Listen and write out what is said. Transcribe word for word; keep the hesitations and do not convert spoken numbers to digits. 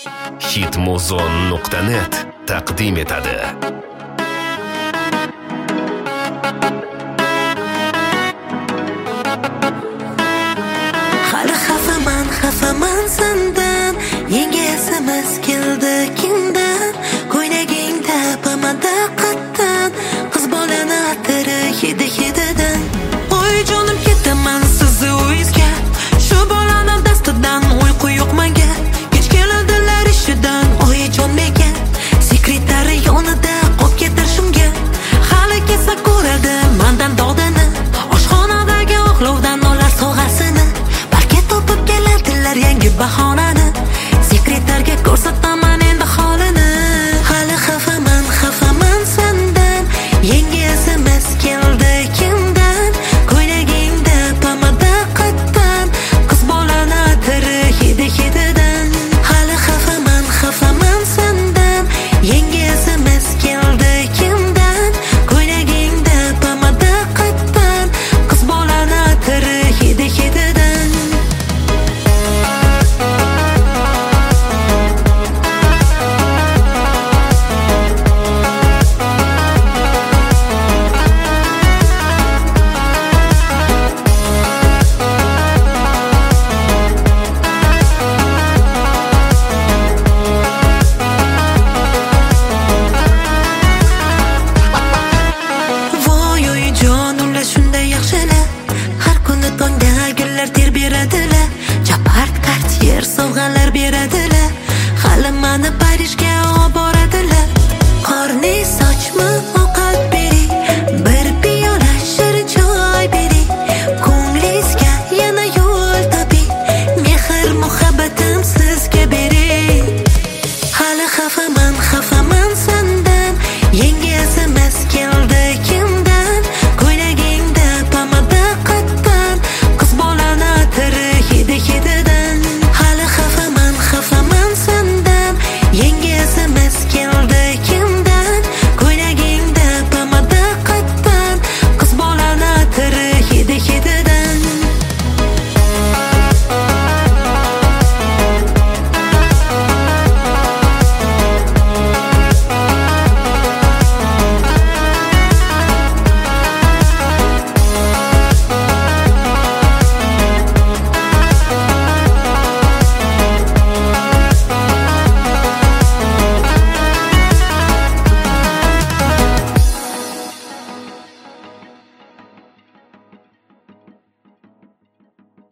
hitmuzon nuqta net taqdim etadi. Hali xafaman, xafaman sendan, yangi sms keldi kimdan, ko'ylagingda pomada qatdan, qiz bolani atiri hidi hididan. Oy jonim ketaman sizni o'yizga, shu bolani dastidan uyqu yo'q menga. Kech keladilar ishidan, oyijon menga, sekretari yonida qolib ketar shunga. Hali kelsa ko'radi mendan dodini, oshxonadagi oqlovdan olar sog'asini. Balki topib keladilar yangi bahona.